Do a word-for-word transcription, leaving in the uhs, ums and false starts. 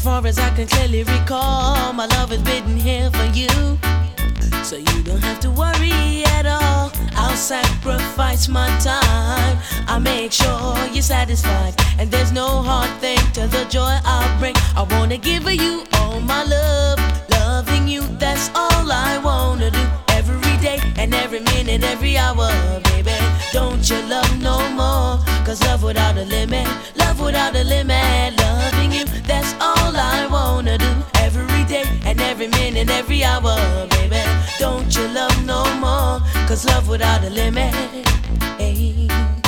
far as I can clearly recall, my love has been here for you. So you don't have to worry at all. I'll sacrifice my time. I'll make sure you're satisfied, and there's no hard thing to the joy I'll bring. I wanna give you all my love. Loving you, that's all I wanna do. Every day and every minute, every hour, baby. Don't you love no more? Cause love without a limit, love without a limit. Loving you, that's all I wanna do. Every day and every minute, every hour, baby. Don't you love no more? Cause love without a limit. Hey.